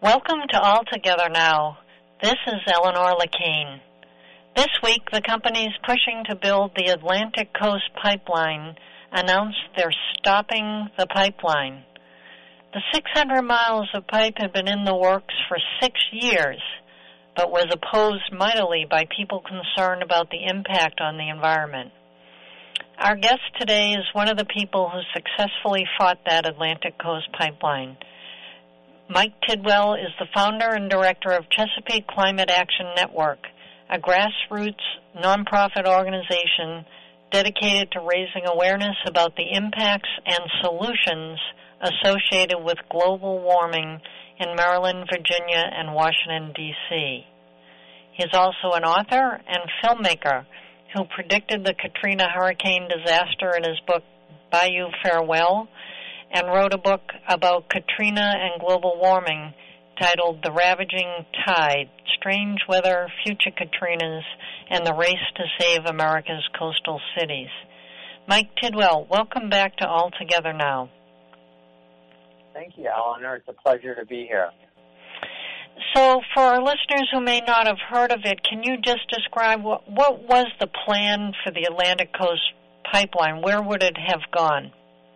Welcome to All Together Now. This is Eleanor LeCain. This week, the companies pushing to build the Atlantic Coast Pipeline announced they're stopping the pipeline. The 600 miles of pipe had been in the works for 6 years, but was opposed mightily by people concerned about the impact on the environment. Our guest today is one of the people who successfully fought that Atlantic Coast Pipeline. Mike Tidwell is the founder and director of Chesapeake Climate Action Network, a grassroots nonprofit organization dedicated to raising awareness about the impacts and solutions associated with global warming in Maryland, Virginia, and Washington, D.C. He's also an author and filmmaker who predicted the Katrina hurricane disaster in his book, Bayou Farewell, and wrote a book about Katrina and global warming titled The Ravaging Tide, Strange Weather, Future Katrinas, and the Race to Save America's Coastal Cities. Mike Tidwell, welcome back to All Together Now. Thank you, Eleanor. It's a pleasure to be here. So for our listeners who may not have heard of it, can you just describe what was the plan for the Atlantic Coast Pipeline? Where would it have gone?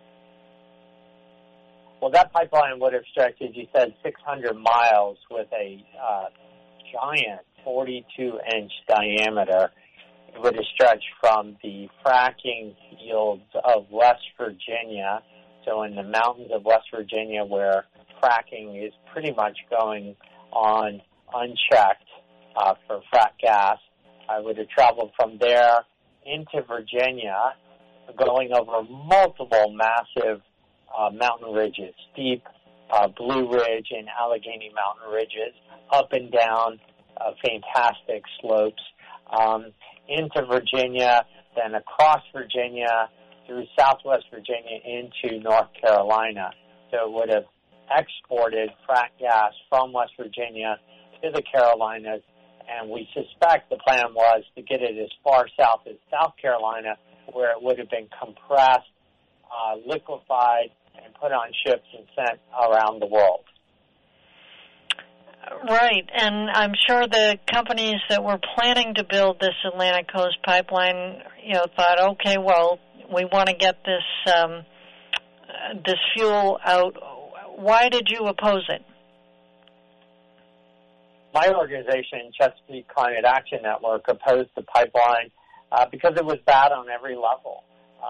Well, that pipeline would have stretched, as you said, 600 miles with a giant 42-inch diameter. It would have stretched from the fracking fields of West Virginia, so in the mountains of West Virginia where fracking is pretty much going on unchecked for frack gas. I would have traveled from there into Virginia, going over multiple massive mountain ridges, steep Blue Ridge and Allegheny Mountain ridges, up and down fantastic slopes, into Virginia, then across Virginia, through southwest Virginia into North Carolina. So it would have exported frack gas from West Virginia to the Carolinas, and we suspect the plan was to get it as far south as South Carolina, where it would have been compressed, liquefied, and put on ships and sent around the world. Right, and I'm sure the companies that were planning to build this Atlantic Coast Pipeline, thought, okay, well, we want to get this fuel out. Why did you oppose it? My organization, Chesapeake Climate Action Network, opposed the pipeline because it was bad on every level.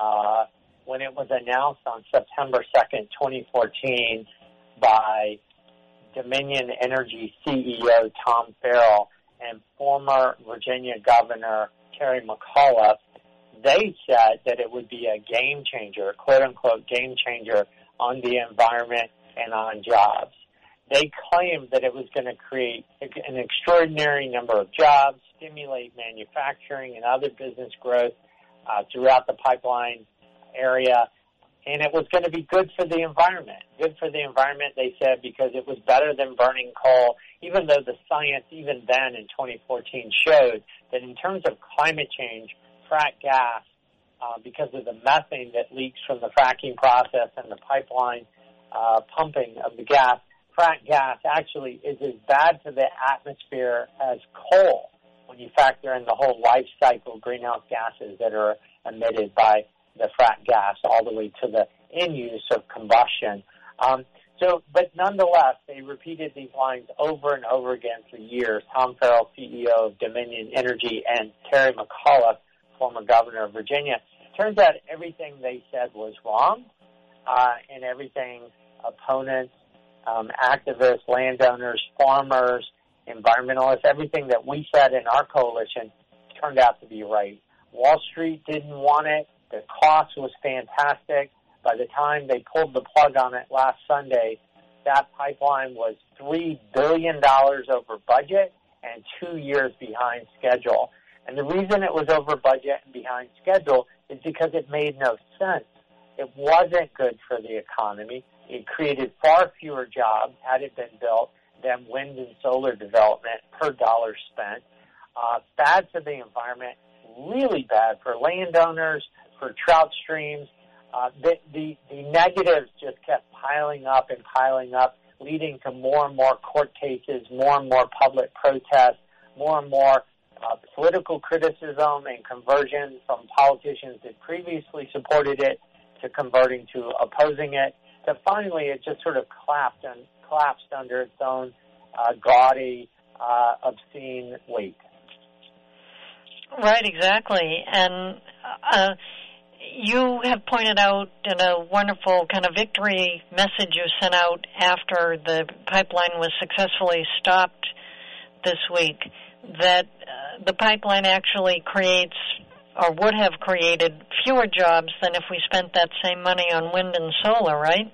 When it was announced on September 2nd, 2014 by Dominion Energy CEO Tom Farrell and former Virginia Governor Terry McAuliffe, they said that it would be a game changer, quote-unquote game changer, on the environment and on jobs. They claimed that it was going to create an extraordinary number of jobs, stimulate manufacturing and other business growth throughout the pipeline area, and it was going to be good for the environment. Good for the environment, they said, because it was better than burning coal, even though the science even then in 2014 showed that in terms of climate change, frack gas, because of the methane that leaks from the fracking process and the pipeline pumping of the gas, frack gas actually is as bad for the atmosphere as coal when you factor in the whole life cycle greenhouse gases that are emitted by the frack gas all the way to the end use of combustion. But nonetheless, they repeated these lines over and over again for years. Tom Farrell, CEO of Dominion Energy, and Terry McAuliffe, former governor of Virginia. Turns out everything they said was wrong, and everything opponents, activists, landowners, farmers, environmentalists, everything that we said in our coalition turned out to be right. Wall Street didn't want it. The cost was fantastic. By the time they pulled the plug on it last Sunday, that pipeline was $3 billion over budget and 2 years behind schedule. And the reason it was over budget and behind schedule is because it made no sense. It wasn't good for the economy. It created far fewer jobs had it been built than wind and solar development per dollar spent. Bad for the environment, really bad for landowners, for trout streams. The negatives just kept piling up and piling up. leading to more and more court cases, more and more public protests, more and more political criticism and conversion from politicians that previously supported it to converting to opposing it. So finally, it just sort of collapsed under its own gaudy, obscene weight. Right, exactly. And you have pointed out in a wonderful kind of victory message you sent out after the pipeline was successfully stopped this week that the pipeline actually creates or would have created fewer jobs than if we spent that same money on wind and solar, right?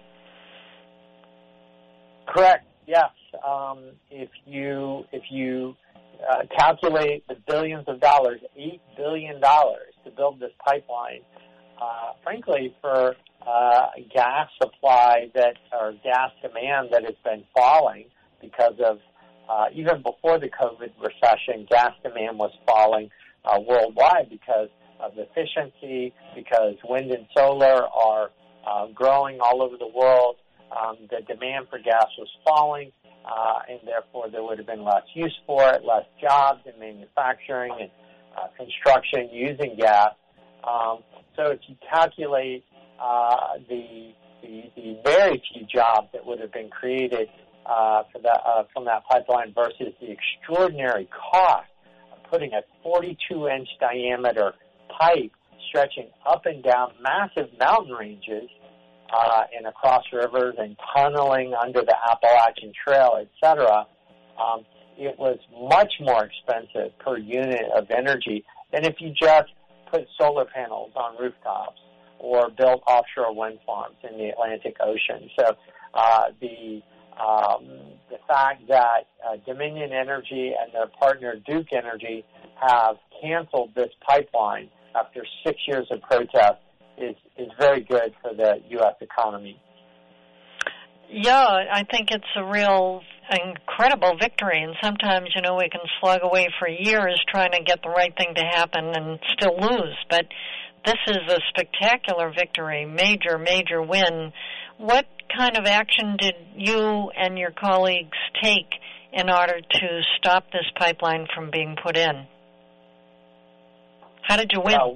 Correct. Yes. If you calculate the billions of dollars, $8 billion to build this pipeline, frankly, for gas supply or gas demand that has been falling because of even before the COVID recession, gas demand was falling worldwide because of efficiency, because wind and solar are growing all over the world. The demand for gas was falling, and therefore there would have been less use for it, less jobs in manufacturing and construction using gas. So if you calculate the very few jobs that would have been created from that pipeline versus the extraordinary cost of putting a 42-inch diameter pipe stretching up and down massive mountain ranges and across rivers and tunneling under the Appalachian Trail, etc., it was much more expensive per unit of energy than if you just put solar panels on rooftops or built offshore wind farms in the Atlantic Ocean. So the fact that Dominion Energy and their partner Duke Energy have canceled this pipeline after 6 years of protest is very good for the U.S. economy. Yeah, I think it's a real incredible victory, and sometimes, we can slug away for years trying to get the right thing to happen and still lose, but this is a spectacular victory, major, major win. What kind of action did you and your colleagues take in order to stop this pipeline from being put in? How did you win?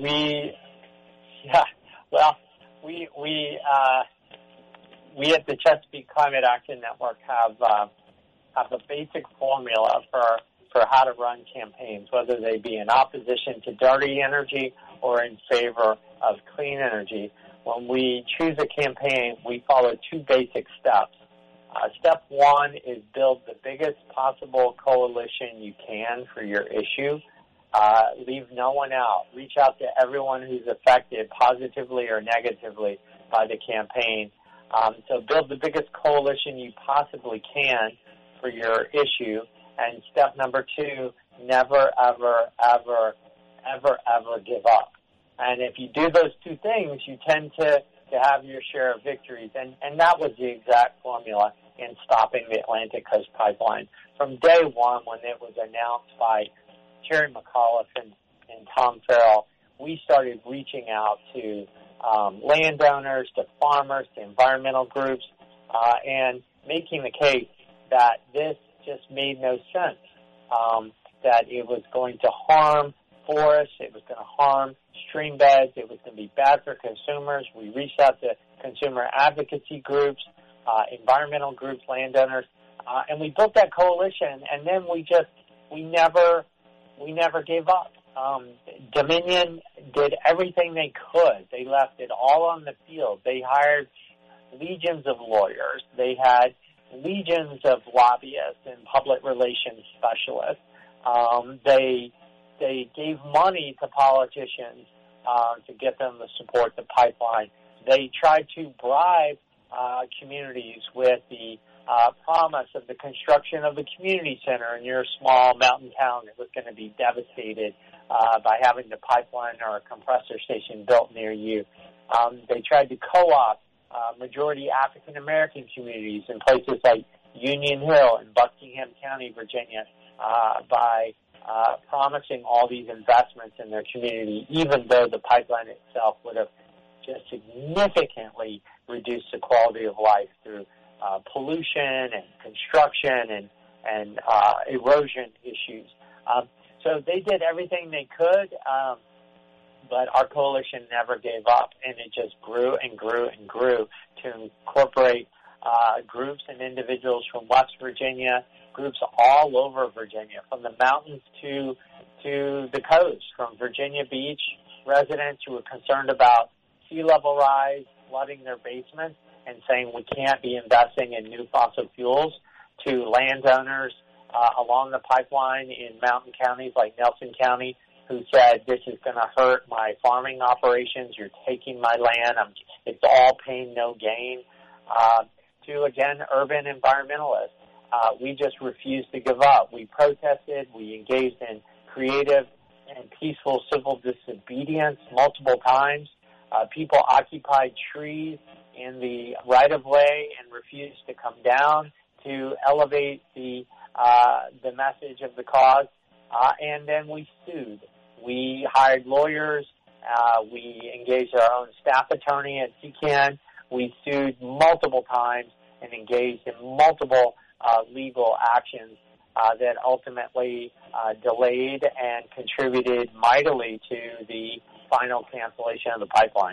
We at the Chesapeake Climate Action Network have a basic formula for how to run campaigns, whether they be in opposition to dirty energy or in favor of clean energy. When we choose a campaign, we follow two basic steps. Step one is build the biggest possible coalition you can for your issue. Leave no one out. Reach out to everyone who's affected positively or negatively by the campaign. So build the biggest coalition you possibly can for your issue. And step number two, never, ever, ever, ever, ever give up. And if you do those two things, you tend to have your share of victories. And that was the exact formula in stopping the Atlantic Coast Pipeline. From day one, when it was announced by Terry McAuliffe and Tom Farrell, we started reaching out to landowners, to farmers, to environmental groups, and making the case that this just made no sense, that it was going to harm forests, it was going to harm stream beds, it was going to be bad for consumers. We reached out to consumer advocacy groups, environmental groups, landowners, and we built that coalition, and then we never gave up. Dominion did everything they could. They left it all on the field. They hired legions of lawyers. They had legions of lobbyists and public relations specialists. They gave money to politicians to get them to support the pipeline. They tried to bribe communities with the promise of the construction of a community center in your small mountain town that was going to be devastated by having the pipeline or a compressor station built near you. They tried to co-opt majority African American communities in places like Union Hill and Buckingham County, Virginia, by promising all these investments in their community, even though the pipeline itself would have just significantly reduced the quality of life through pollution and construction and erosion issues. So they did everything they could, but our coalition never gave up, and it just grew and grew and grew to incorporate groups and individuals from West Virginia, groups all over Virginia, from the mountains to the coast, from Virginia Beach residents who were concerned about sea level rise, flooding their basements, and saying we can't be investing in new fossil fuels, to landowners along the pipeline in mountain counties like Nelson County who said, this is going to hurt my farming operations, you're taking my land, it's all pain, no gain, to, again, urban environmentalists. We just refused to give up. We protested, we engaged in creative and peaceful civil disobedience multiple times. People occupied trees in the right-of-way and refused to come down to elevate the message of the cause, and then we sued. We hired lawyers. We engaged our own staff attorney at CCAN. We sued multiple times and engaged in multiple legal actions that ultimately delayed and contributed mightily to the final cancellation of the pipeline.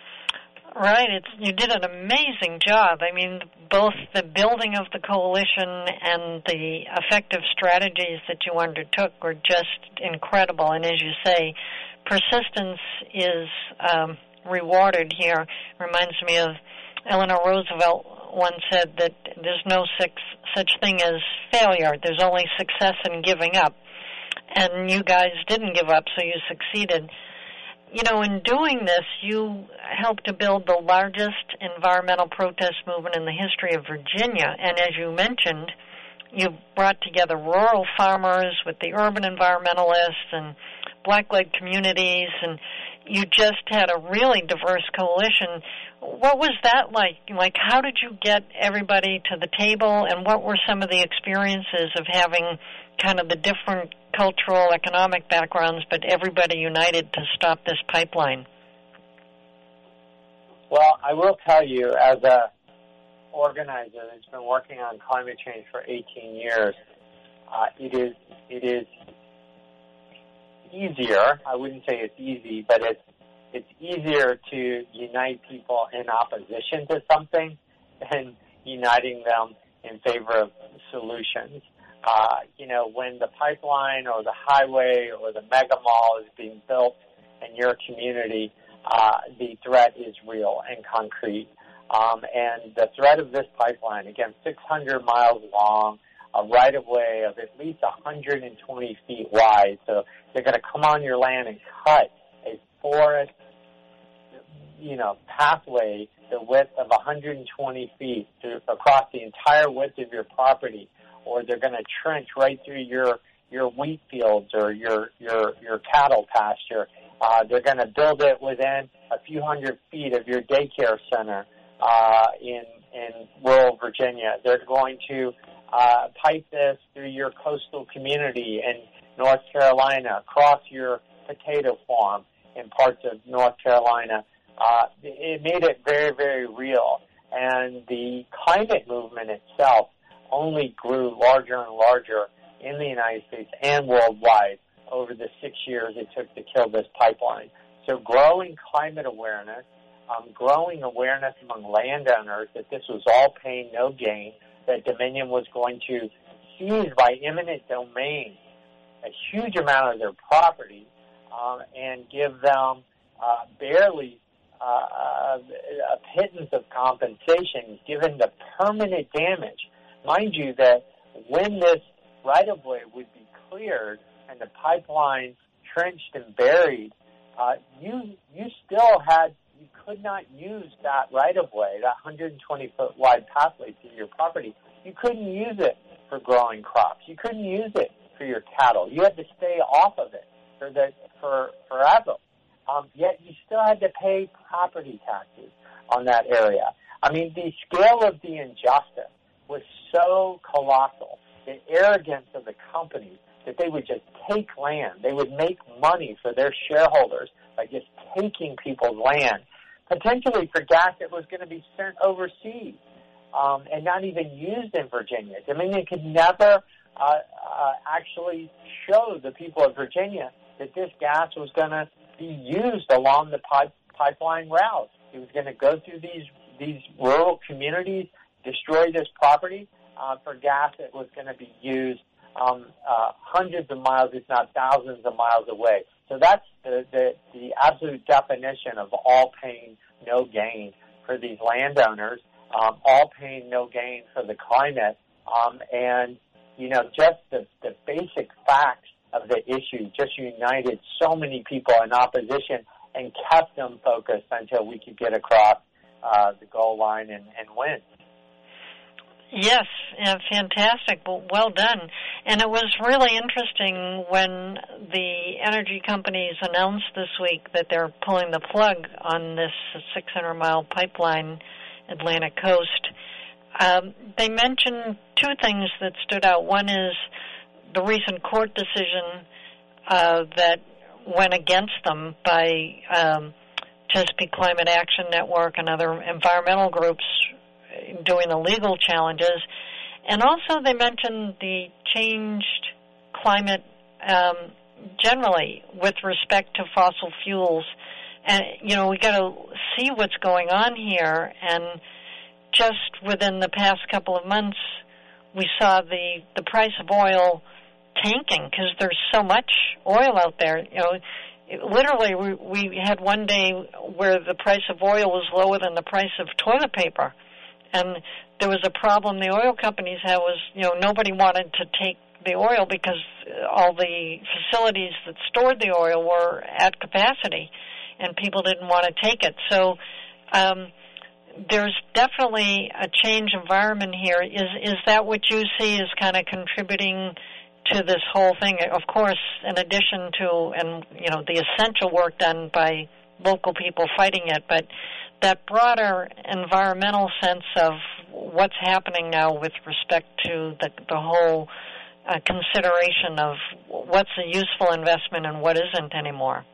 Right. You did an amazing job. I mean, both the building of the coalition and the effective strategies that you undertook were just incredible. And as you say, persistence is rewarded here. Reminds me of Eleanor Roosevelt once said that there's no such thing as failure. There's only success in giving up. And you guys didn't give up, so you succeeded. You know, in doing this, you helped to build the largest environmental protest movement in the history of Virginia. And as you mentioned, you brought together rural farmers with the urban environmentalists and black-led communities, and you just had a really diverse coalition. What was that like? Like, how did you get everybody to the table, and what were some of the experiences of having kind of the different cultural, economic backgrounds, but everybody united to stop this pipeline? Well, I will tell you, as a organizer that's been working on climate change for 18 years, it is easier. I wouldn't say it's easy, but it's easier to unite people in opposition to something than uniting them in favor of solutions. When the pipeline or the highway or the mega mall is being built in your community, the threat is real and concrete. And the threat of this pipeline, again, 600 miles long, a right-of-way of at least 120 feet wide. So they're going to come on your land and cut a forest, pathway the width of 120 feet across the entire width of your property, or they're going to trench right through your wheat fields or your cattle pasture. They're going to build it within a few hundred feet of your daycare center in rural Virginia. They're going to pipe this through your coastal community in North Carolina, across your potato farm in parts of North Carolina. It made it very, very real. And the climate movement itself only grew larger and larger in the United States and worldwide over the 6 years it took to kill this pipeline. So growing climate awareness, growing awareness among landowners that this was all pain, no gain, that Dominion was going to seize by eminent domain a huge amount of their property and give them barely a pittance of compensation given the permanent damage. Mind you that when this right-of-way would be cleared and the pipeline trenched and buried, you could not use that right-of-way, that 120-foot wide pathway through your property. You couldn't use it for growing crops. You couldn't use it for your cattle. You had to stay off of it for forever. Yet you still had to pay property taxes on that area. I mean, the scale of the injustice was so colossal, the arrogance of the companies that they would just take land. They would make money for their shareholders by just taking people's land, potentially for gas that was going to be sent overseas. and not even used in Virginia. Dominion could never actually show the people of Virginia that this gas was going to be used along the pipeline route. It was going to go through these rural communities, destroy this property for gas that was going to be used hundreds of miles, if not thousands of miles away. So that's the absolute definition of all pain, no gain for these landowners, all pain, no gain for the climate, and, just the basic facts of the issue just united so many people in opposition and kept them focused until we could get across the goal line and win. Yes, fantastic. Well done. And it was really interesting when the energy companies announced this week that they're pulling the plug on this 600-mile pipeline, Atlantic Coast. They mentioned two things that stood out. One is the recent court decision that went against them by Chesapeake Climate Action Network and other environmental groups doing the legal challenges. And also they mentioned the changed climate generally with respect to fossil fuels. And, we got to see what's going on here. And just within the past couple of months, we saw the price of oil tanking because there's so much oil out there. Literally, we had one day where the price of oil was lower than the price of toilet paper. And there was a problem the oil companies had was, nobody wanted to take the oil because all the facilities that stored the oil were at capacity, and people didn't want to take it. So there's definitely a change environment here. Is that what you see as kind of contributing to this whole thing? Of course, in addition to, the essential work done by local people fighting it, but that broader environmental sense of what's happening now with respect to the whole consideration of what's a useful investment and what isn't anymore.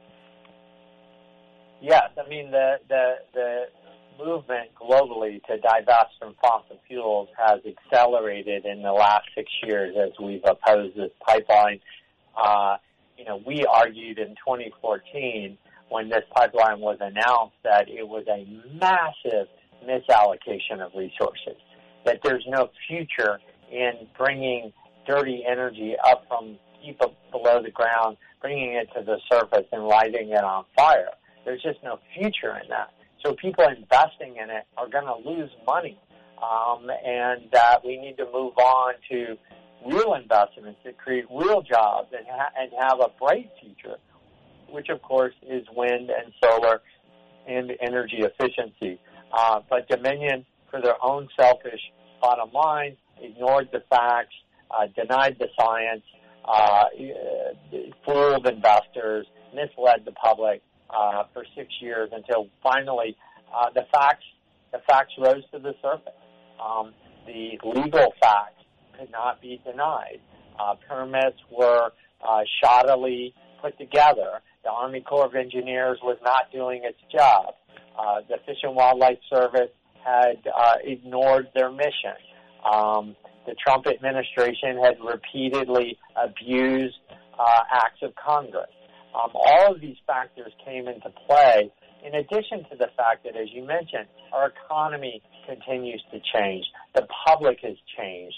Yes, the movement globally to divest from fossil fuels has accelerated in the last 6 years as we've opposed this pipeline. We argued in 2014 when this pipeline was announced that it was a massive misallocation of resources, that there's no future in bringing dirty energy up from deep below the ground, bringing it to the surface and lighting it on fire. There's just no future in that. So people investing in it are going to lose money, and that we need to move on to real investments that create real jobs and have a bright future, which, of course, is wind and solar and energy efficiency. But Dominion, for their own selfish bottom line, ignored the facts, denied the science, fooled investors, misled the public for 6 years until finally the facts rose to the surface. The legal facts could not be denied. Permits were shoddily put together. The Army Corps of Engineers was not doing its job. The Fish and Wildlife Service had ignored their mission. The Trump administration had repeatedly abused acts of Congress. All of these factors came into play, in addition to the fact that, as you mentioned, our economy continues to change. The public has changed.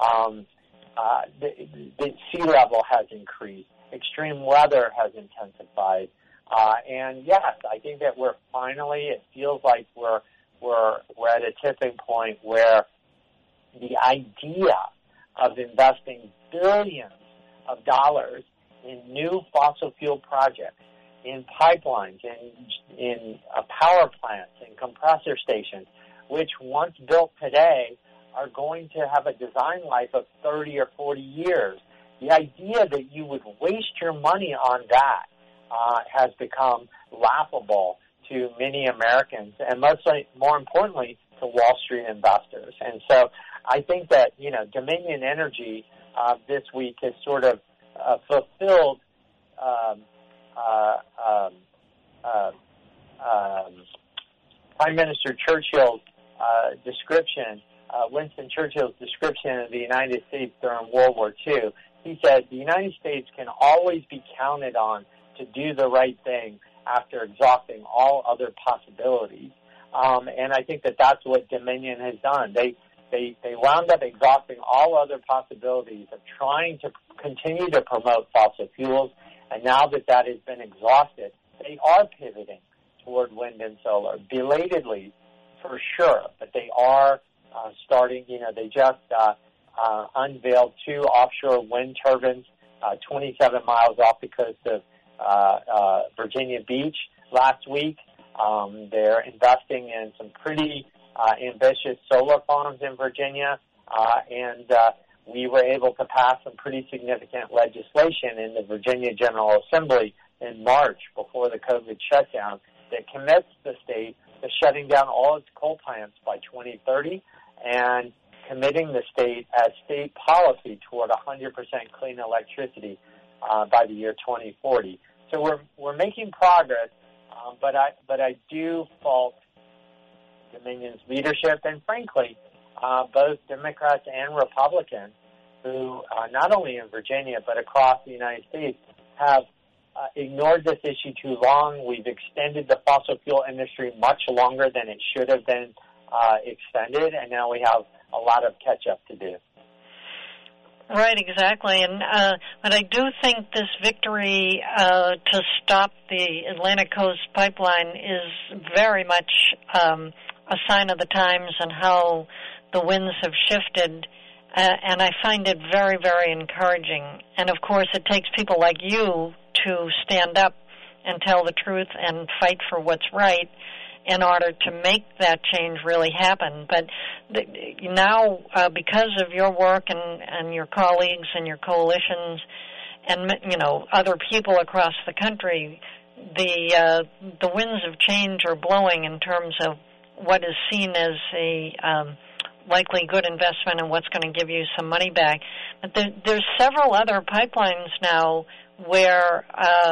The sea level has increased. Extreme weather has intensified. And yes, I think that we're finally, it feels like we're at a tipping point where the idea of investing billions of dollars in new fossil fuel projects, in pipelines, in power plants, in compressor stations, which once built today are going to have a design life of 30 or 40 years. The idea that you would waste your money on that has become laughable to many Americans, and more importantly, to Wall Street investors. And so I think that, Dominion Energy this week has sort of fulfilled Prime Minister Churchill's description Winston Churchill's description of the United States during World War II. He said, the United States can always be counted on to do the right thing after exhausting all other possibilities. And I think that that's what Dominion has done. They wound up exhausting all other possibilities of trying to continue to promote fossil fuels, and now that that has been exhausted, they are pivoting toward wind and solar, belatedly for sure, but they are starting. They just unveiled 2 offshore wind turbines 27 miles off the coast of Virginia Beach last week. They're investing in some pretty ambitious solar farms in Virginia, and we were able to pass some pretty significant legislation in the Virginia General Assembly in March before the COVID shutdown that commits the state to shutting down all its coal plants by 2030 and committing the state as state policy toward 100% clean electricity by the year 2040. So we're making progress, but I do fault Dominion's leadership and, frankly, both Democrats and Republicans who, not only in Virginia but across the United States, have ignored this issue too long. We've extended the fossil fuel industry much longer than it should have been extended, and now we have a lot of catch-up to do. Right, exactly. And but I do think this victory to stop the Atlantic Coast Pipeline is very much a sign of the times and how the winds have shifted, and I find it very, very encouraging. And, of course, it takes people like you to stand up and tell the truth and fight for what's right in order to make that change really happen. But now, because of your work and your colleagues and your coalitions and, other people across the country, the winds of change are blowing in terms of what is seen as a likely good investment and what's going to give you some money back. But there's several other pipelines now where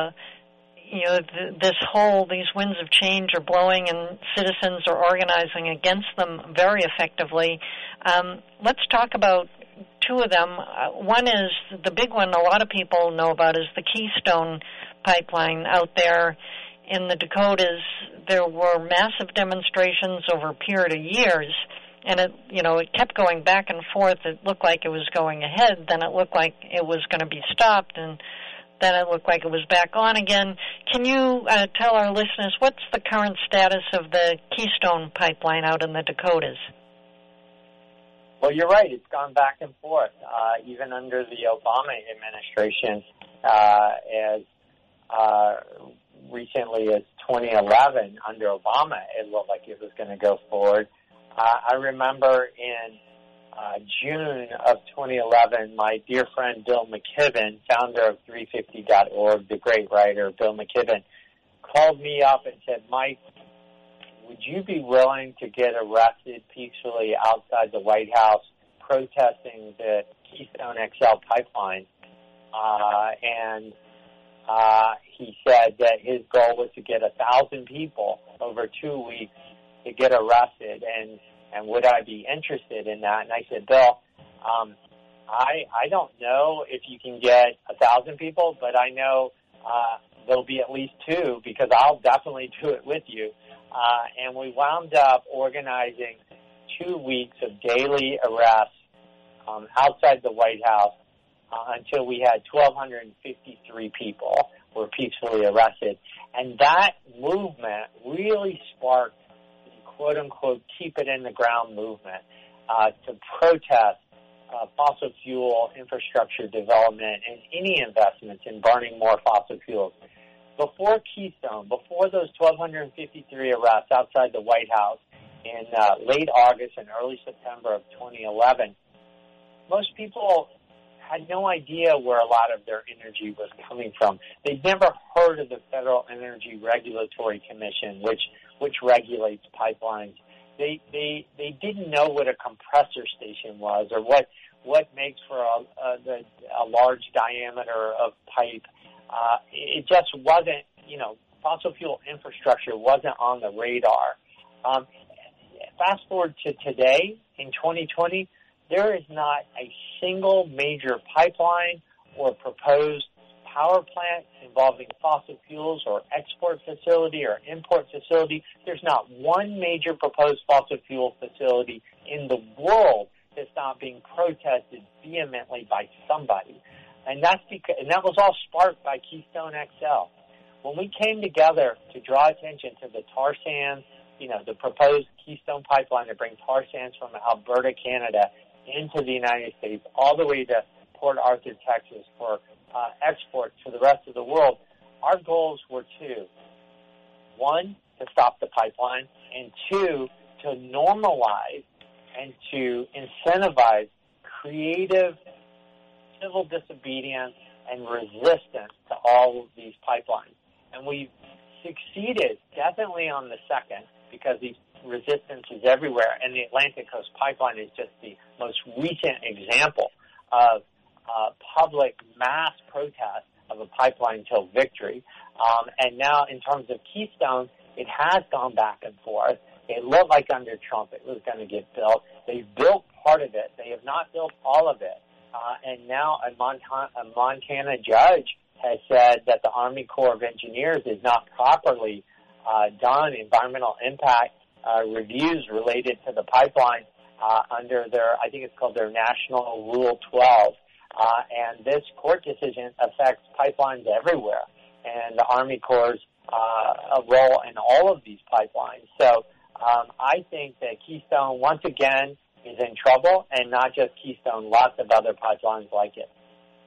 these winds of change are blowing and citizens are organizing against them very effectively. Let's talk about 2 of them. One is the big one a lot of people know about is the Keystone Pipeline out there in the Dakotas. There were massive demonstrations over a period of years, and it kept going back and forth. It looked like it was going ahead, then it looked like it was going to be stopped, and then it looked like it was back on again. Can you tell our listeners what's the current status of the Keystone Pipeline out in the Dakotas? Well, you're right. It's gone back and forth, even under the Obama administration, as recently as 2011, under Obama, it looked like it was going to go forward. I remember in June of 2011, my dear friend Bill McKibben, founder of 350.org, the great writer Bill McKibben, called me up and said, Mike, would you be willing to get arrested peacefully outside the White House protesting the Keystone XL pipeline? And he said that his goal was to get 1,000 people over 2 weeks to get arrested, and would I be interested in that? And I said, Bill, I don't know if you can get 1,000 people, but I know there'll be at least 2 because I'll definitely do it with you. And we wound up organizing 2 weeks of daily arrests outside the White House until we had 1,253 people were peacefully arrested. And that movement really sparked the quote-unquote keep it in the ground movement to protest fossil fuel infrastructure development and any investments in burning more fossil fuels. Before Keystone, before those 1,253 arrests outside the White House in late August and early September of 2011, most people had no idea where a lot of their energy was coming from. They'd never heard of the Federal Energy Regulatory Commission, which regulates pipelines. They didn't know what a compressor station was or what makes for a large diameter of pipe. It just wasn't, fossil fuel infrastructure wasn't on the radar. Fast forward to today, in 2020, there is not a single major pipeline or proposed power plant involving fossil fuels or export facility or import facility. There's not one major proposed fossil fuel facility in the world that's not being protested vehemently by somebody. And that was all sparked by Keystone XL. When we came together to draw attention to the tar sands, the proposed Keystone pipeline to bring tar sands from Alberta, Canada, into the United States, all the way to Port Arthur, Texas, for export to the rest of the world, our goals were two. One, to stop the pipeline, and two, to normalize and to incentivize creative civil disobedience and resistance to all of these pipelines. And we've succeeded definitely on the second, because the resistance is everywhere, and the Atlantic Coast Pipeline is just the most recent example of public mass protest of a pipeline till victory. And now in terms of Keystone, it has gone back and forth. It looked like under Trump it was going to get built. They've built part of it. They have not built all of it. And now a Montana judge has said that the Army Corps of Engineers is not properly done environmental impact reviews related to the pipeline under their, I think it's called their National Rule 12. And this court decision affects pipelines everywhere, and the Army Corps' role in all of these pipelines. So I think that Keystone, once again, is in trouble, and not just Keystone, lots of other pipelines like it.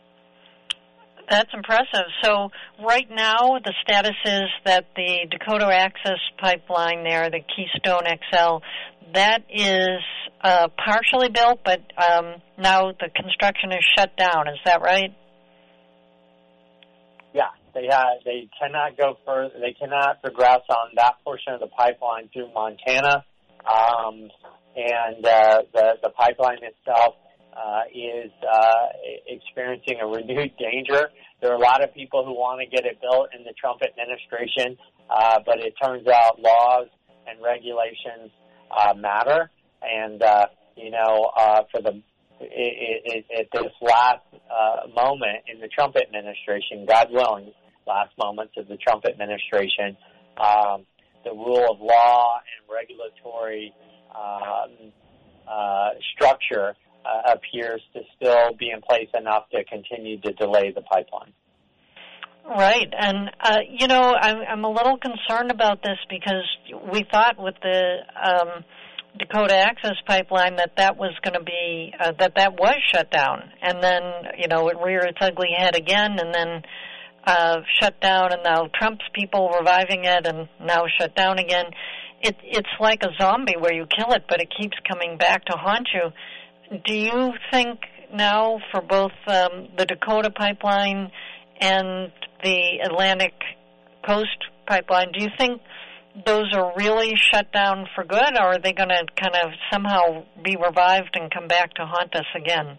That's impressive. So right now the status is that the Dakota Access Pipeline there, the Keystone XL, that is partially built, but now the construction is shut down. Is that right? Yeah, they cannot go further. They cannot progress on that portion of the pipeline through Montana, and the pipeline itself is experiencing a renewed danger. There are a lot of people who want to get it built in the Trump administration, but it turns out laws and regulations matter. And for at this last moment in the Trump administration, God willing, last moments of the Trump administration, the rule of law and regulatory structure appears to still be in place enough to continue to delay the pipeline. Right, and I'm a little concerned about this because we thought with the Dakota Access Pipeline that was going to be that was shut down, and then it reared its ugly head again, and then shut down, and now Trump's people reviving it, and now shut down again. It's like a zombie where you kill it, but it keeps coming back to haunt you. Do you think now for both the Dakota Pipeline and the Atlantic Coast Pipeline, do you think those are really shut down for good, or are they going to kind of somehow be revived and come back to haunt us again?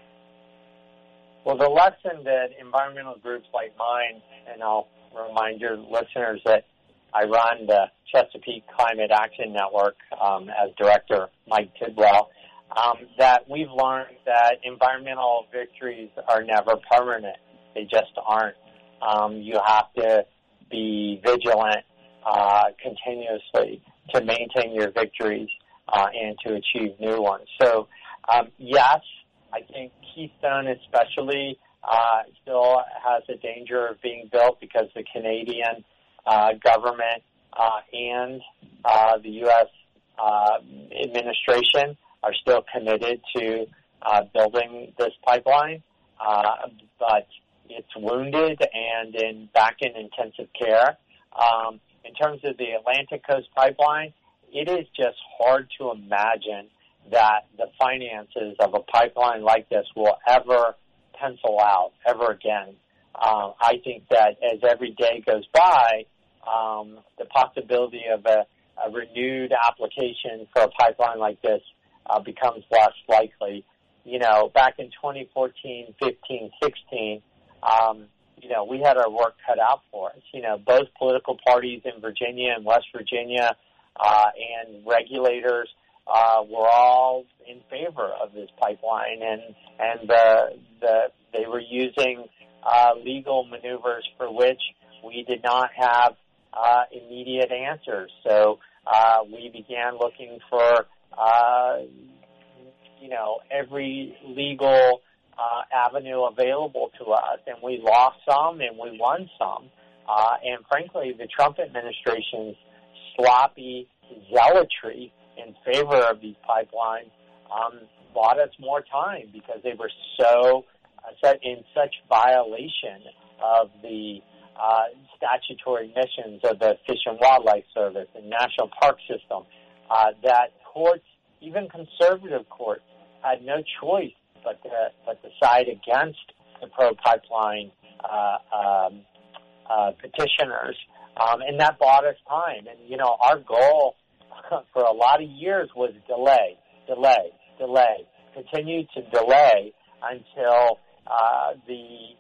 Well, the lesson that environmental groups like mine, and I'll remind your listeners that I run the Chesapeake Climate Action Network as director, Mike Tidwell, that we've learned that environmental victories are never permanent. They just aren't. You have to be vigilant continuously to maintain your victories and to achieve new ones. So, yes, I think Keystone especially still has a danger of being built because the Canadian government and the U.S. Administration are still committed to building this pipeline, but it's wounded and back in intensive care. In terms of the Atlantic Coast Pipeline, it is just hard to imagine that the finances of a pipeline like this will ever pencil out ever again. I think that as every day goes by, the possibility of a renewed application for a pipeline like this becomes less likely. Back in 2014, 15, 16, we had our work cut out for us. Both political parties in Virginia and West Virginia and regulators were all in favor of this pipeline, and they were using legal maneuvers for which we did not have immediate answers. So we began looking for every legal avenue available to us, and we lost some and we won some. And frankly, the Trump administration's sloppy zealotry in favor of these pipelines bought us more time because they were so in such violation of the statutory missions of the Fish and Wildlife Service and National Park System that courts, even conservative courts, had no choice but to side against the pro-pipeline petitioners, and that bought us time. And our goal for a lot of years was delay, continue to delay until the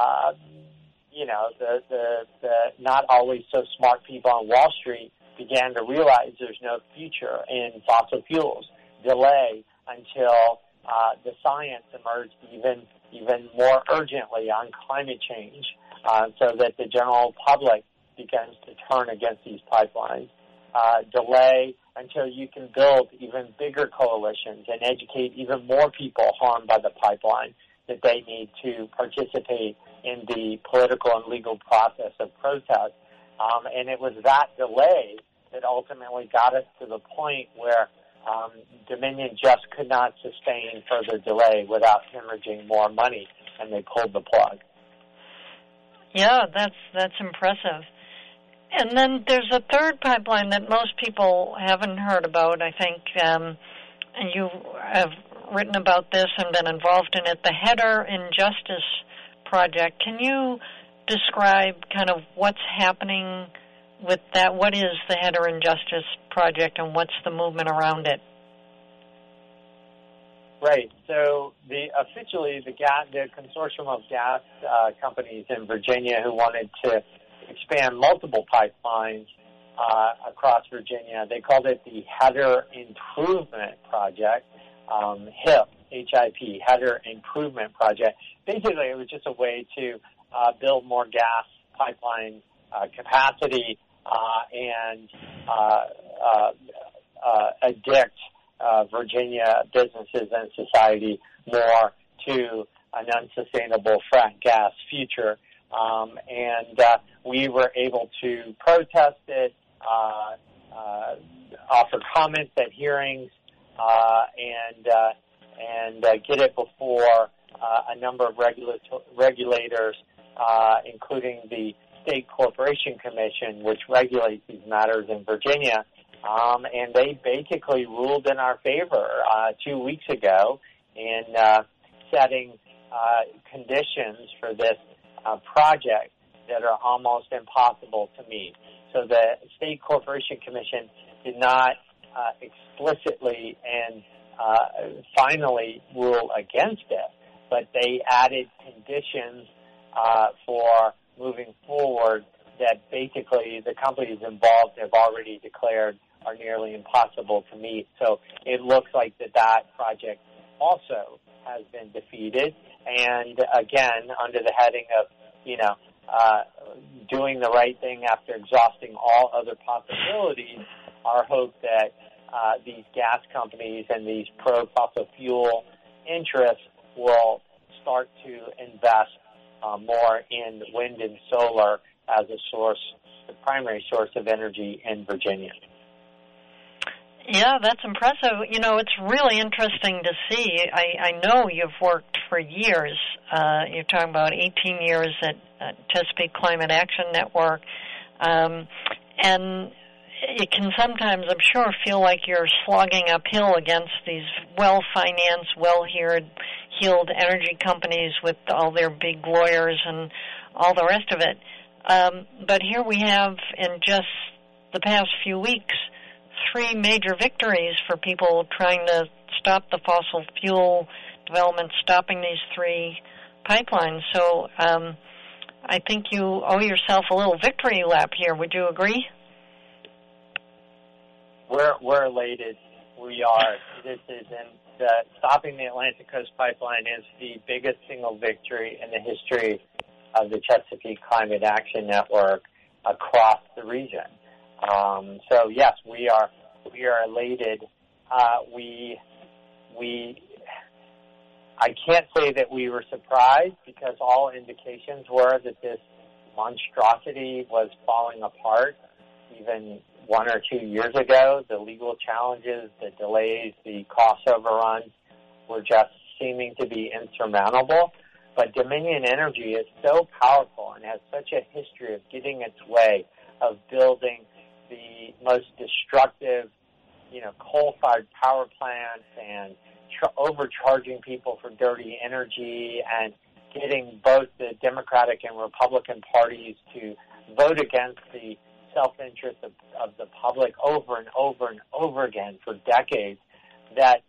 not always so smart people on Wall Street began to realize there's no future in fossil fuels. Delay until the science emerged even more urgently on climate change, so that the general public begins to turn against these pipelines. Delay until you can build even bigger coalitions and educate even more people harmed by the pipeline that they need to participate in the political and legal process of protest. And it was that delay that ultimately got us to the point where Dominion just could not sustain further delay without hemorrhaging more money, and they pulled the plug. Yeah, that's impressive. And then there's a third pipeline that most people haven't heard about, I think, and you have written about this and been involved in it, the Header Injustice Project. Can you describe kind of what's happening with that? What is the Header Injustice Project, and what's the movement around it? Right. So officially the consortium of gas companies in Virginia who wanted to expand multiple pipelines across Virginia, they called it the Header Improvement Project, HIP, H-I-P, Header Improvement Project. Basically, it was just a way to build more gas pipeline capacity and addict Virginia businesses and society more to an unsustainable frack gas future. And we were able to protest it, offer comments at hearings, and get it before a number of regulators, including the State Corporation Commission, which regulates these matters in Virginia. And they basically ruled in our favor 2 weeks ago in setting conditions for this project that are almost impossible to meet. So the State Corporation Commission did not explicitly and finally rule against it, but they added conditions for moving forward that basically the companies involved have already declared are nearly impossible to meet. So it looks like that project also has been defeated. And again, under the heading of, doing the right thing after exhausting all other possibilities, our hope that these gas companies and these pro-fossil fuel interests will start to invest more in wind and solar as the primary source of energy in Virginia. Yeah, that's impressive. It's really interesting to see. I know you've worked for years. You're talking about 18 years at Chesapeake Climate Action Network. And it can sometimes, I'm sure, feel like you're slogging uphill against these well-financed, well-heeled energy companies with all their big lawyers and all the rest of it. But here we have, in just the past few weeks, 3 major victories for people trying to stop the fossil fuel development, stopping these 3 pipelines. So I think you owe yourself a little victory lap here. Would you agree? We're elated stopping the Atlantic Coast Pipeline is the biggest single victory in the history of the Chesapeake Climate Action Network across the region. So yes, we are elated. I can't say that we were surprised, because all indications were that this monstrosity was falling apart even 1 or 2 years ago. The legal challenges, the delays, the cost overruns were just seeming to be insurmountable. But Dominion Energy is so powerful and has such a history of getting its way, of building the most destructive, coal-fired power plants and overcharging people for dirty energy, and getting both the Democratic and Republican parties to vote against the self-interest of the public over and over and over again for decades, that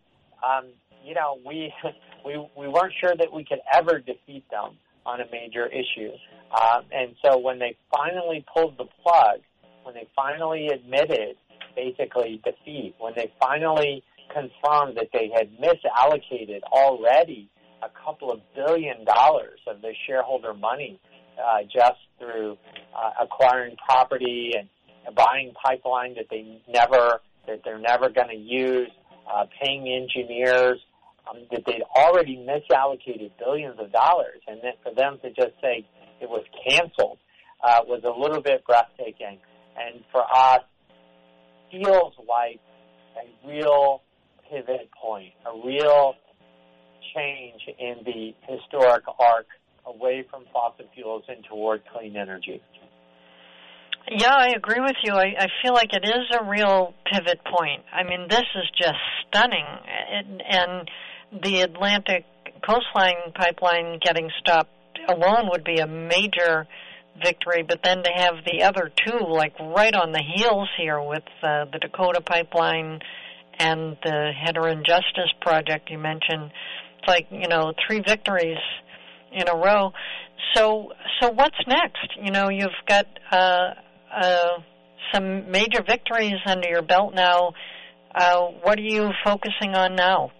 we weren't sure that we could ever defeat them on a major issue. And so when they finally pulled the plug, when they finally admitted basically defeat, when they finally confirmed that they had misallocated already a couple of $1 billion of their shareholder money just through acquiring property and buying pipeline that they're never going to use, paying engineers, that they'd already misallocated billions of dollars, and then for them to just say it was canceled was a little bit breathtaking, and for us feels like a real pivot point, a real change in the historic arc away from fossil fuels and toward clean energy. Yeah, I agree with you. I feel like it is a real pivot point. I mean, this is just stunning. And the Atlantic Coastline Pipeline getting stopped alone would be a major victory, but then to have the other two, like right on the heels here with the Dakota Pipeline and the Hedron Justice Project you mentioned, it's like, 3 victories in a row. So what's next? You've got some major victories under your belt now. What are you focusing on now?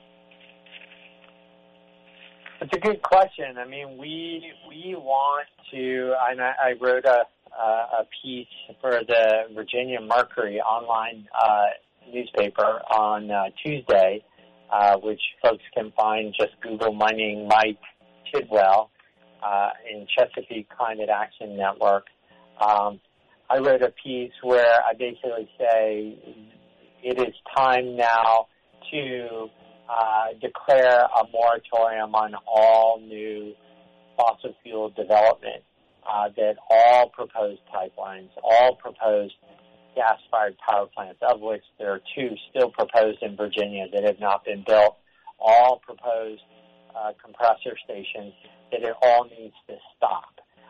It's a good question. I mean, we want to, and I wrote a piece for the Virginia Mercury online newspaper on Tuesday, which folks can find. Just Google my name, Mike Tidwell, in Chesapeake Climate Action Network. I wrote a piece where I basically say it is time now to declare a moratorium on all new fossil fuel development, that all proposed pipelines, all proposed gas-fired power plants, of which there are 2 still proposed in Virginia that have not been built, all proposed compressor stations, that it all needs to stop.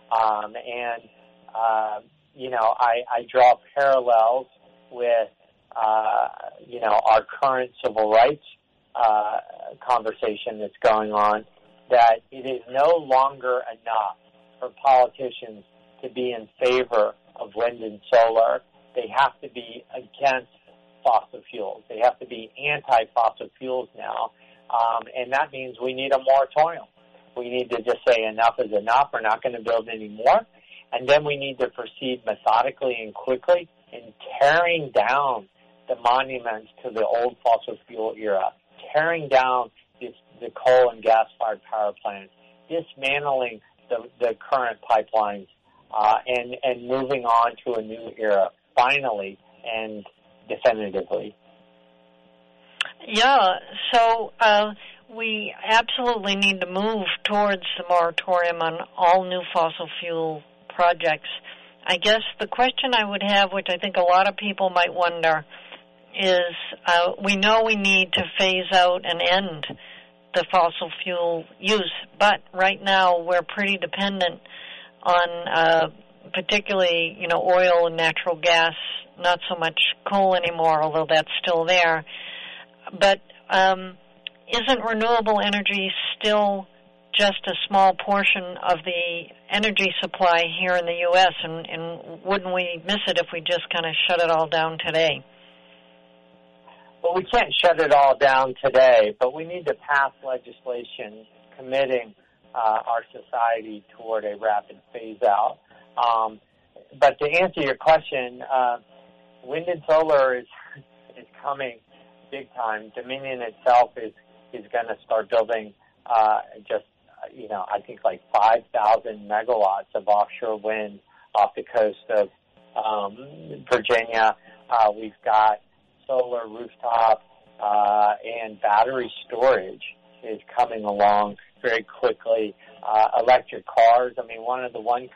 I draw parallels with, our current civil rights conversation that's going on, that it is no longer enough for politicians to be in favor of wind and solar. They have to be against fossil fuels. They have to be anti-fossil fuels now, and that means we need a moratorium. We need to just say enough is enough. We're not going to build any more. And then we need to proceed methodically and quickly in tearing down the monuments to the old fossil fuel era, tearing down the coal and gas-fired power plants, dismantling the current pipelines, and moving on to a new era, finally and definitively. Yeah, so we absolutely need to move towards the moratorium on all new fossil fuel projects. I guess the question I would have, which I think a lot of people might wonder, is we know we need to phase out and end the fossil fuel use, but right now we're pretty dependent on particularly, oil and natural gas, not so much coal anymore, although that's still there. But isn't renewable energy still just a small portion of the energy supply here in the U.S., and wouldn't we miss it if we just kind of shut it all down today? Well, we can't shut it all down today, but we need to pass legislation committing our society toward a rapid phase-out. But to answer your question, wind and solar is coming big time. Dominion itself is going to start building I think like 5,000 megawatts of offshore wind off the coast of Virginia. We've got solar rooftop and battery storage is coming along very quickly. Electric cars. I mean, one of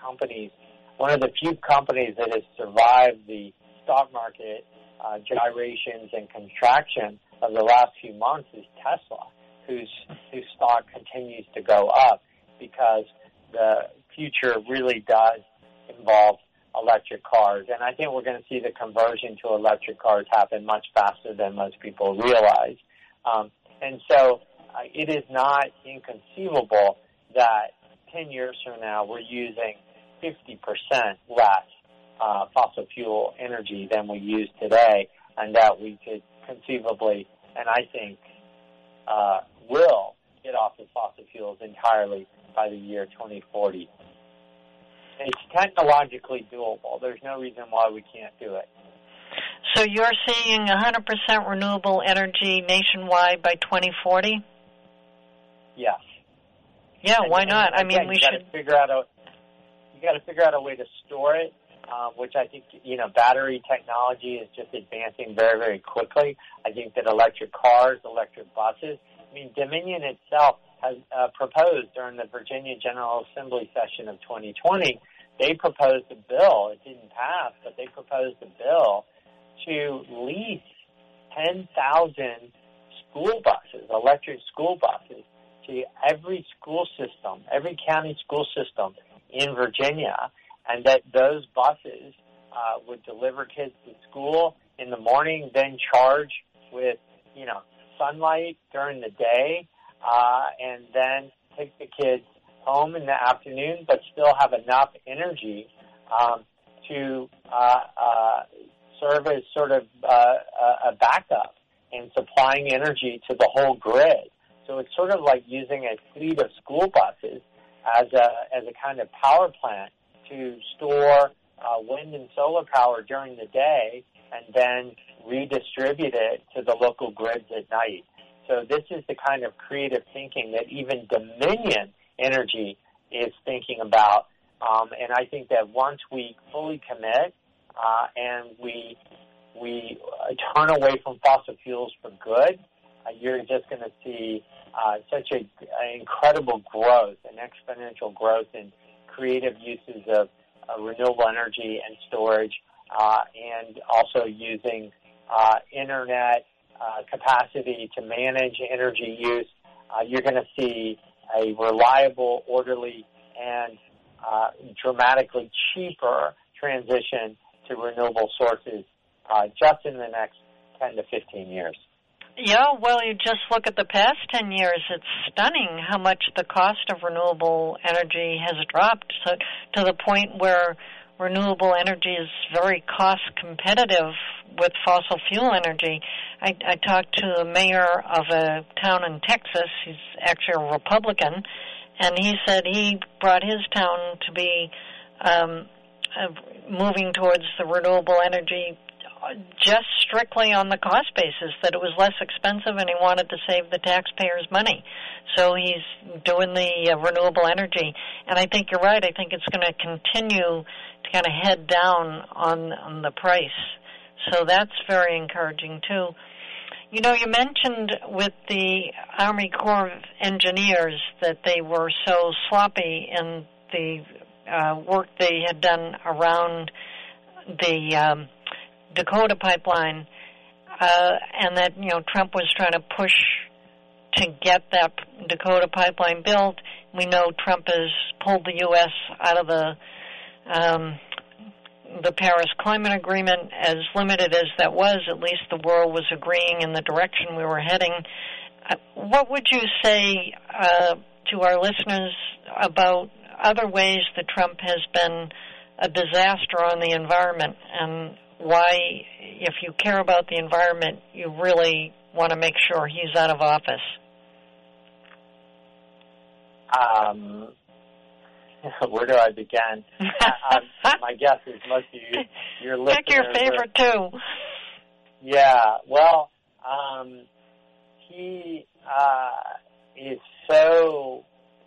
the few companies that has survived the stock market gyrations and contraction of the last few months is Tesla, whose stock continues to go up because the future really does involve electric cars. And I think we're going to see the conversion to electric cars happen much faster than most people realize. And so it is not inconceivable that 10 years from now we're using 50% less fossil fuel energy than we use today, and that we could conceivably, and I think will, get off of fossil fuels entirely by the year 2040. It's technologically doable. There's no reason why we can't do it. So you're seeing 100% renewable energy nationwide by 2040? Yes. Yeah, why not? I mean, you got to figure out a way to store it, which I think, battery technology is just advancing very, very quickly. I think that electric cars, electric buses, Dominion itself has proposed during the Virginia General Assembly session of 2020, they proposed a bill. It didn't pass, but they proposed a bill to lease 10,000 school buses, electric school buses, to every school system, every county school system in Virginia, and that those buses would deliver kids to school in the morning, then charge with, sunlight during the day, and then take the kids home in the afternoon, but still have enough energy to serve as sort of a backup in supplying energy to the whole grid. So it's sort of like using a fleet of school buses as a kind of power plant to store wind and solar power during the day and then redistribute it to the local grids at night. So this is the kind of creative thinking that even Dominion Energy is thinking about. And I think that once we fully commit and we turn away from fossil fuels for good, you're just going to see such an incredible growth, an exponential growth in creative uses of renewable energy and storage, and also using internet capacity to manage energy use. You're going to see a reliable, orderly, and dramatically cheaper transition to renewable sources just in the next 10 to 15 years. Yeah, well, you just look at the past 10 years. It's stunning how much the cost of renewable energy has dropped to the point where renewable energy is very cost competitive with fossil fuel energy. I talked to the mayor of a town in Texas. He's actually a Republican, and he said he brought his town to be moving towards the renewable energy just strictly on the cost basis, that it was less expensive and he wanted to save the taxpayers' money. So he's doing the renewable energy. And I think you're right. I think it's going to continue to kind of head down on the price. So that's very encouraging, too. You mentioned with the Army Corps of Engineers that they were so sloppy in the work they had done around the Dakota pipeline, and that, Trump was trying to push to get that Dakota pipeline built. We know Trump has pulled the U.S. out of the Paris Climate Agreement. As limited as that was, at least the world was agreeing in the direction we were heading. What would you say to our listeners about other ways that Trump has been a disaster on the environment, and why, if you care about the environment, you really want to make sure he's out of office? Where do I begin? My guess is most of your listeners... Pick your favorite two. Yeah, well, he is so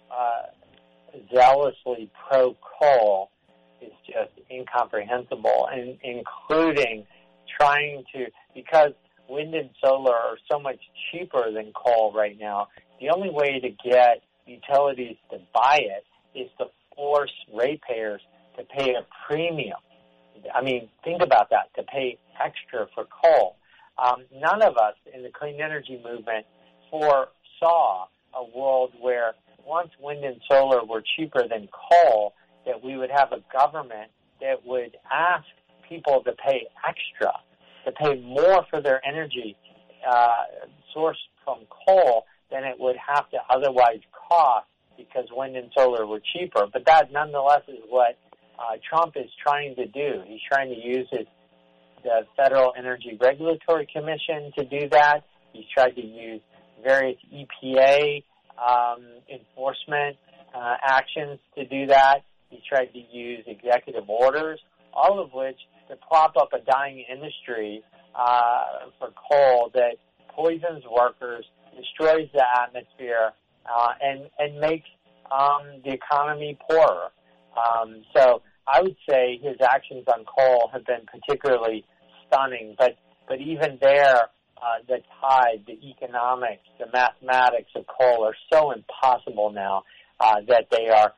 zealously pro-coal, it's just incomprehensible, and including trying to, because wind and solar are so much cheaper than coal right now, the only way to get utilities to buy it is to force ratepayers to pay a premium. I mean, think about that, to pay extra for coal. None of us in the clean energy movement foresaw a world where once wind and solar were cheaper than coal, that we would have a government that would ask people to pay extra, to pay more for their energy sourced from coal than it would have to otherwise cost because wind and solar were cheaper. But that nonetheless is what Trump is trying to do. He's trying to use the Federal Energy Regulatory Commission to do that. He's tried to use various EPA enforcement actions to do that. He's tried to use executive orders, all of which to prop up a dying industry for coal that poisons workers, destroys the atmosphere, and makes the economy poorer. So I would say his actions on coal have been particularly stunning, but even there, the tide, the economics, the mathematics of coal are so impossible now that they are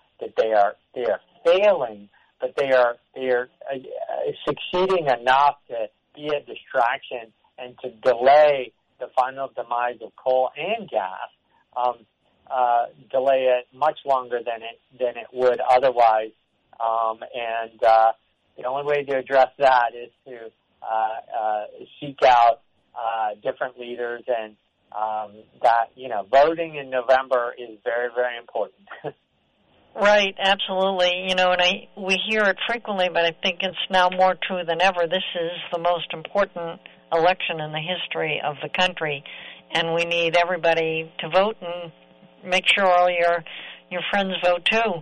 failing, but they are succeeding enough to be a distraction and to delay the final demise of coal and gas, delay it much longer than it would otherwise. And the only way to address that is to seek out different leaders, and that, voting in November is very, very important. Right, absolutely. And we hear it frequently, but I think it's now more true than ever. This is the most important election in the history of the country, and we need everybody to vote and make sure all your friends vote too.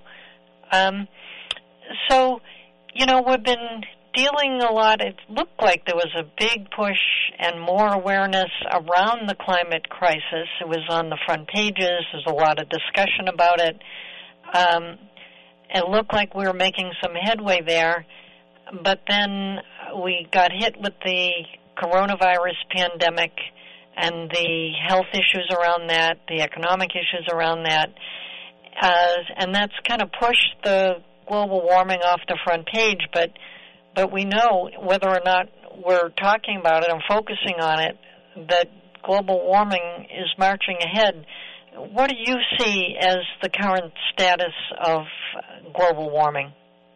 So, we've been dealing a lot. It looked like there was a big push and more awareness around the climate crisis. It was on the front pages. There's a lot of discussion about it. It looked like we were making some headway there, but then we got hit with the coronavirus pandemic and the health issues around that, the economic issues around that, and that's kind of pushed the global warming off the front page, but we know, whether or not we're talking about it and focusing on it, that global warming is marching ahead. What do you see as the current status of global warming?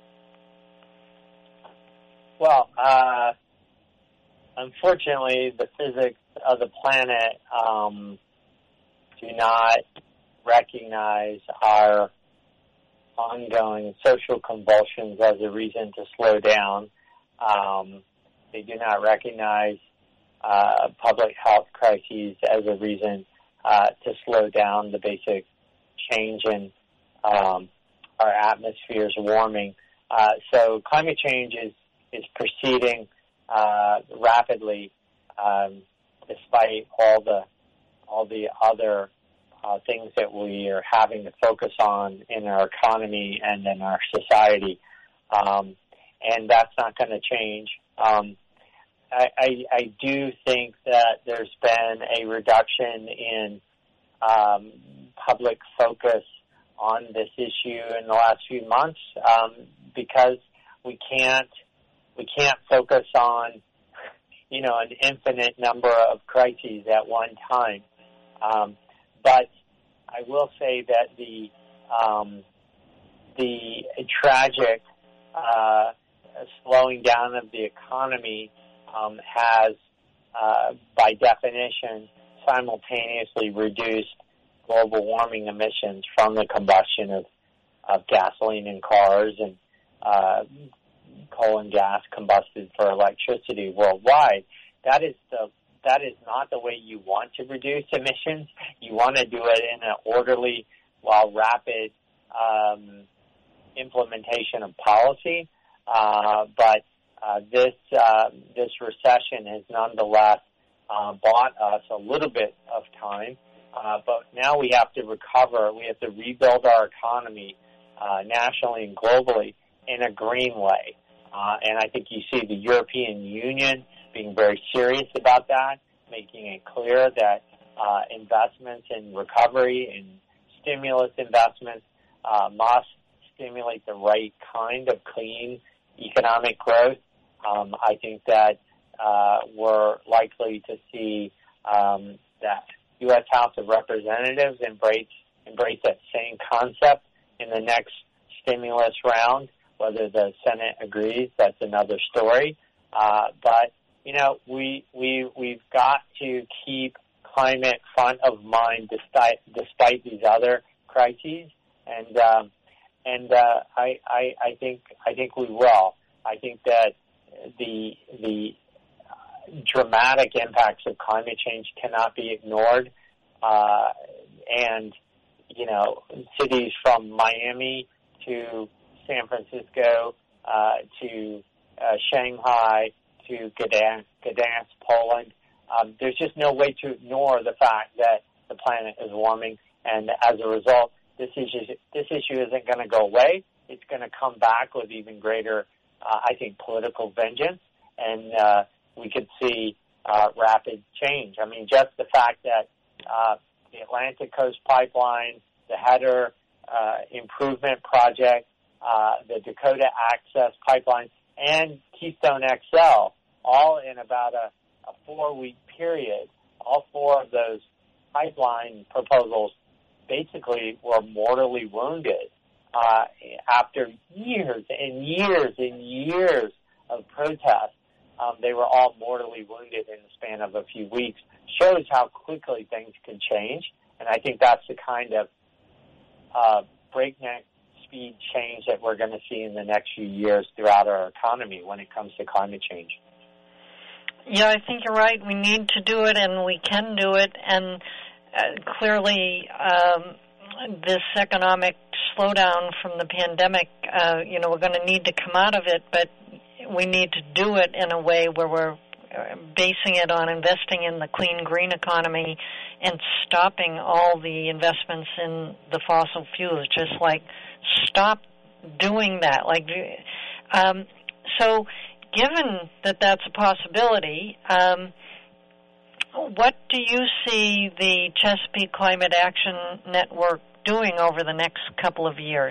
Well, unfortunately, the physics of the planet do not recognize our ongoing social convulsions as a reason to slow down. They do not recognize public health crises as a reason to slow down the basic change in our atmosphere's warming. So climate change is proceeding rapidly, despite all the other things that we are having to focus on in our economy and in our society, and that's not going to change. I do think that there's been a reduction in public focus on this issue in the last few months, because we can't focus on an infinite number of crises at one time. But I will say that the tragic slowing down of the economy has, by definition, simultaneously reduced global warming emissions from the combustion of gasoline in cars and coal and gas combusted for electricity worldwide. That is not the way you want to reduce emissions. You want to do it in an orderly while rapid implementation of policy. But this recession has nonetheless bought us a little bit of time. But now we have to recover. We have to rebuild our economy nationally and globally in a green way. And I think you see the European Union being very serious about that, making it clear that investments in recovery and stimulus investments must stimulate the right kind of clean economic growth. I think that we're likely to see that U.S. House of Representatives embrace that same concept in the next stimulus round. Whether the Senate agrees, that's another story. But you know, we've got to keep climate front of mind despite these other crises, and I think we will. I think that the dramatic impacts of climate change cannot be ignored, and you know, cities from Miami to San Francisco to Shanghai to Gdansk, Poland. There's just no way to ignore the fact that the planet is warming, and as a result, this issue isn't going to go away. It's going to come back with even greater, I think, political vengeance, and we could see rapid change. I mean, just the fact that the Atlantic Coast Pipeline, the Header Improvement Project, the Dakota Access Pipeline, and Keystone XL, all in about a 4-week period, all four of those pipeline proposals basically were mortally wounded after years and years and years of protest. They were all mortally wounded in the span of a few weeks. Shows how quickly things can change, and I think that's the kind of breakneck speed change that we're going to see in the next few years throughout our economy when it comes to climate change. Yeah, I think you're right. We need to do it, and we can do it. And clearly, this economic slowdown from the pandemic, we're going to need to come out of it, but we need to do it in a way where we're basing it on investing in the clean, green economy and stopping all the investments in the fossil fuels, just like stop doing that. So given that that's a possibility, what do you see the Chesapeake Climate Action Network doing over the next couple of years?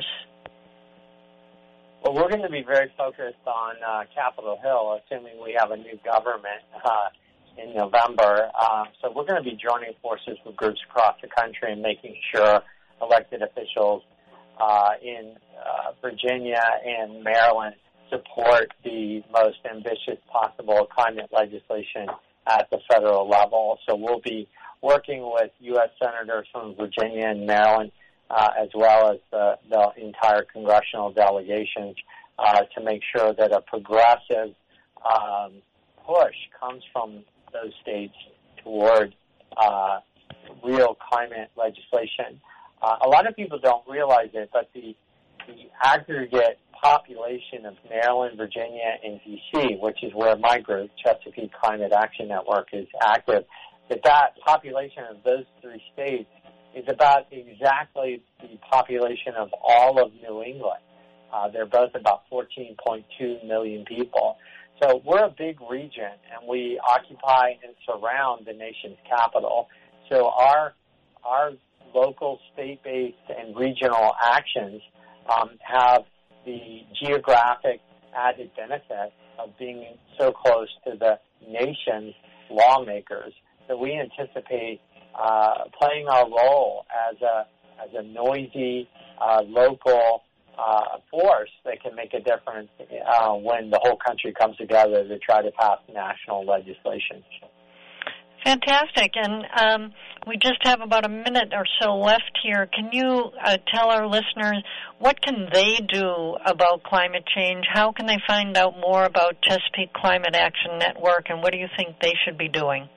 Well, we're going to be very focused on Capitol Hill, assuming we have a new government in November. So we're going to be joining forces with groups across the country and making sure elected officials in Virginia and Maryland support the most ambitious possible climate legislation at the federal level. So we'll be working with U.S. senators from Virginia and Maryland, as well as the entire congressional delegations, to make sure that a progressive push comes from those states toward real climate legislation. A lot of people don't realize it, but the aggregate population of Maryland, Virginia, and D.C., which is where my group, Chesapeake Climate Action Network, is active, that population of those three states is about exactly the population of all of New England. They're both about 14.2 million people. So we're a big region, and we occupy and surround the nation's capital. So our local, state-based, and regional actions have the geographic added benefit of being so close to the nation's lawmakers. So we anticipate playing our role as a noisy local force that can make a difference when the whole country comes together to try to pass national legislation. Fantastic. And we just have about a minute or so left here. Can you tell our listeners what can they do about climate change? How can they find out more about Chesapeake Climate Action Network, and what do you think they should be doing?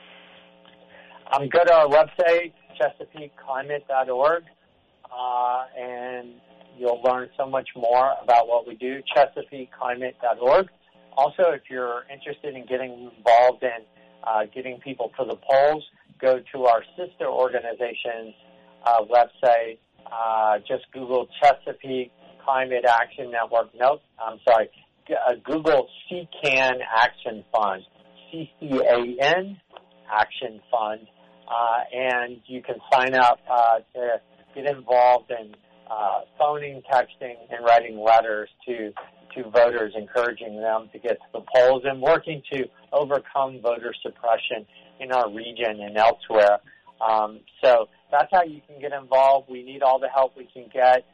Go to our website, ChesapeakeClimate.org, and you'll learn so much more about what we do, ChesapeakeClimate.org. Also, if you're interested in getting involved in getting people to the polls, go to our sister organization's website. Just Google Chesapeake Climate Action Network. Google CCAN Action Fund, CCAN Action Fund, and you can sign up to get involved in phoning, texting, and writing letters to voters, encouraging them to get to the polls and working to overcome voter suppression in our region and elsewhere. So that's how you can get involved. We need all the help we can get.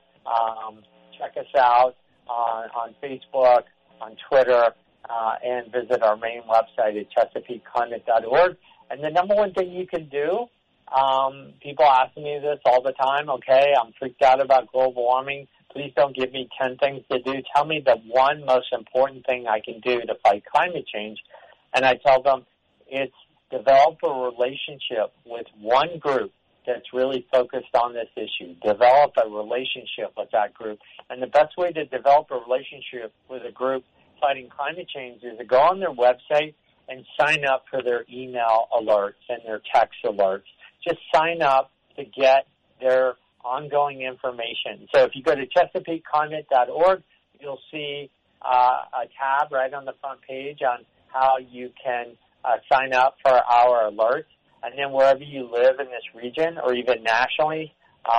Check us out on Facebook, on Twitter, and visit our main website at ChesapeakeClimate.org. And the number one thing you can do, people ask me this all the time, okay, I'm freaked out about global warming. Please don't give me 10 things to do. Tell me the one most important thing I can do to fight climate change. And I tell them it's develop a relationship with one group that's really focused on this issue. Develop a relationship with that group. And the best way to develop a relationship with a group fighting climate change is to go on their website and sign up for their email alerts and their text alerts. Just sign up to get their ongoing information. So if you go to ChesapeakeClimate.org, you'll see a tab right on the front page on how you can sign up for our alerts. And then wherever you live in this region or even nationally,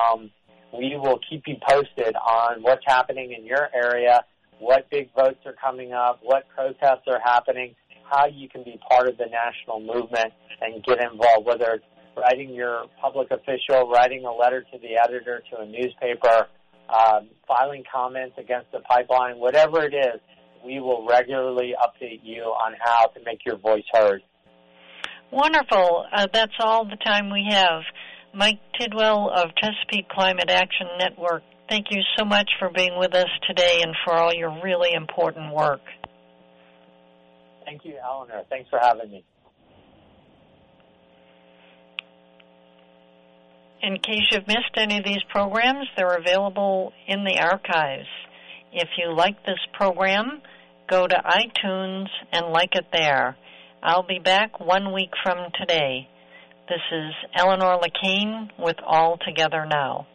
we will keep you posted on what's happening in your area, what big votes are coming up, what protests are happening, how you can be part of the national movement and get involved, whether it's writing your public official, writing a letter to the editor, to a newspaper, filing comments against the pipeline, whatever it is, we will regularly update you on how to make your voice heard. Wonderful. That's all the time we have. Mike Tidwell of Chesapeake Climate Action Network, thank you so much for being with us today and for all your really important work. Thank you, Eleanor. Thanks for having me. In case you've missed any of these programs, they're available in the archives. If you like this program, go to iTunes and like it there. I'll be back 1 week from today. This is Eleanor LeCain with All Together Now.